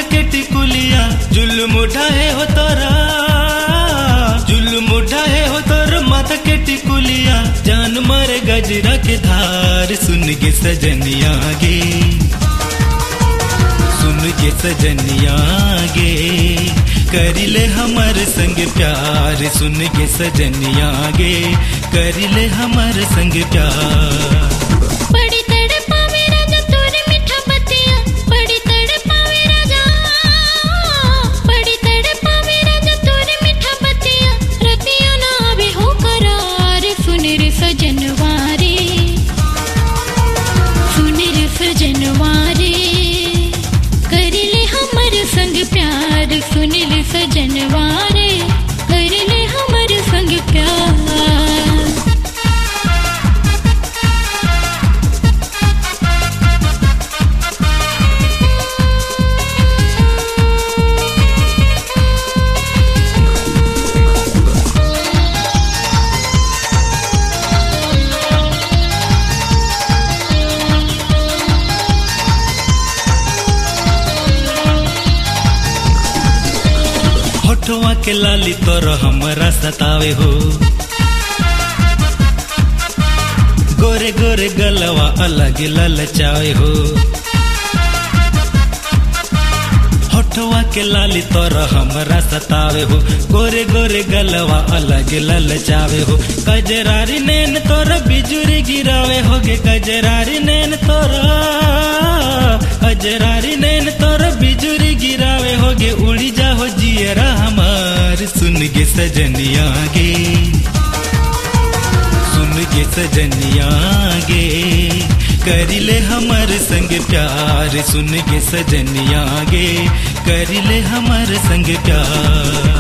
के टिकुलिया जुल्म उठाए हो तोरा, जुल्म उठाए हो तोर माथा के टिकुलिया, जान मारे गजरा के धार। सुन के सजनिया गे, सुन के सजनिया गे, करिले हमार संग प्यार। सुन के सजनिया गे, करिले हमार संग प्यार। बड़ी तड़पावे राजा तोरे मीठा बतिया, बड़ी तड़पावे राजा, बड़ी तड़पावे राजा तोरे मीठा बतिया, रतिया ना आवे हो करार। सुन रे सजनवा रे, सुन रे सजनवा रे, करिले हमर संग प्यार। सुन रे सजनवा रे, करिले हमर संग प्यार। होठवा के लाली तोर हमरा सतावे हो, गोरे गोरे गलवा अलग ललचावे हो। होठवा के लाली तोर हमरा सतावे हो, गोरे गोरे गलवा अलग ललचावे हो। कजरारी नैन तोर बिजुरी गिरावे होगे, कजरारी नैन तोर, कजरारी नैन तोर बिजुरी गिरावे होगे। उड़ी जाओ जियरा हमार। सुन के सजनिया गे, सुन के सजनिया गे, करिले हमर संग प्यार। सुन के सजनिया गे, करिले हमर संग प्यार।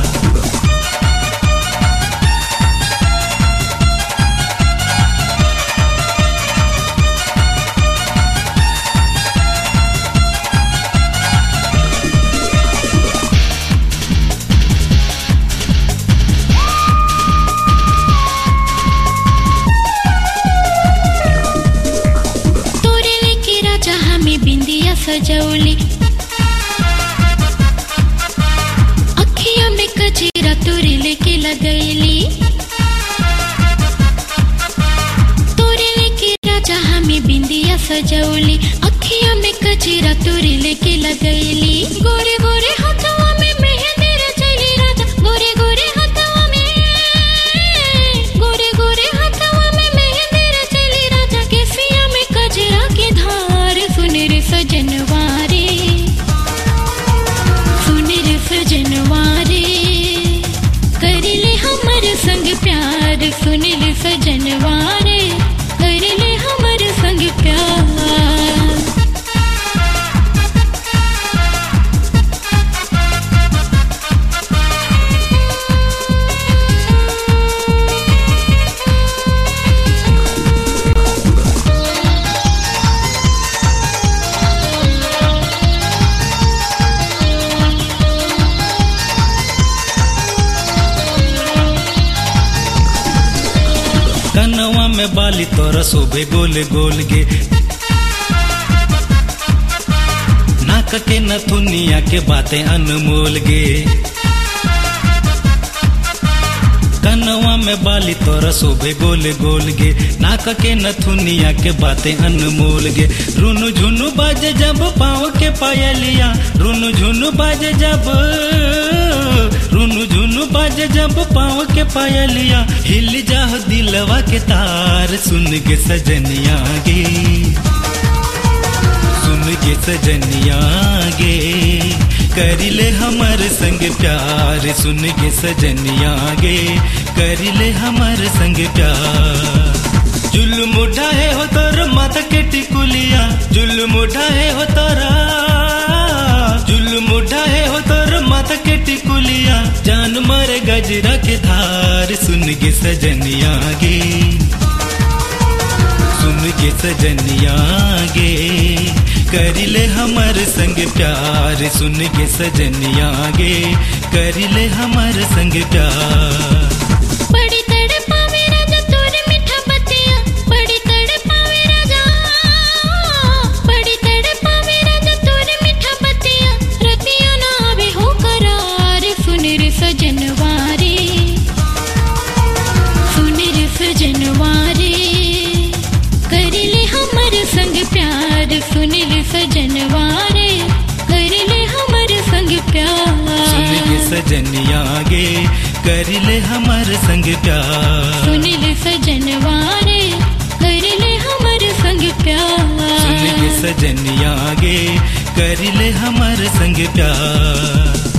बिंदिया सजौली, अखिया में कजरा तोरे लेके लगैली, तोरे लेके राजा हमें बिंदिया सजौली, अखिया में कजरा तोरे लेके लगैली। गोरे गोरे हाथवा में मेहंदी रचैली राजा, गोरे गोरे हाथवा में, गोरे गोरे हाथवा में मेहंदी रचैली राजा, केसिया में कजरा के धार। सुन रे सजनवा रे, सुन रे सजनवा रे, करिले हमर संग प्यार। सुन रे सजनवा रे, करिले हमर संग प्यार। कनवा में बाली तोरा शोभे गोल गोल गे, नाक के नथुनिया के बातें अनमोल गे। कनवा में बाली तोरा शोभे गोल गोल गे, नाक के नथुनिया के बातें अनमोल गे। रुनु झुनु बाजे जब पाँव के पायलिया, रुनु झुनु बाजे जब, रुनु झुनु बाजे जब पाँव के पायलिया, हिल जाओ दिलवा के तार। सुन के सजनिया गे, सुन के सजनिया गे, करिले हमर संग प्यार। सुन के सजनिया गे, करिले हमर संग प्यार। जुल्म उठाए हो तोर माथा के टिकुलिया, जुल्म उठाए हो तोरा, जुल्म उठाए हो तोर माथा के टिकुलिया, जान मारे गजरा के धार। सुन के सजनिया गे, सुन के सजनिया गे, करिले हमर संग प्यार। सुन के सजनिया गे, करिले हमर संग प्यार। बड़ी तड़पावे राजा तोरे मीठा बतिया, बड़ी तड़पावे राजा, बड़ी तड़पावे राजा तोरे मीठा बतिया, रतिया सजनवारे, सुन रे सजनवारे, कर ले हमर संग प्यार, सुन ले सजनवारे, कर ले हमर संग प्यार। सुन के सजनिया गे कर ले हमर संग प्यार, सुन ले सजनवारे, कर ले हमर संग प्यार। सुन के सजनिया गे कर ले हमर संग प्यार।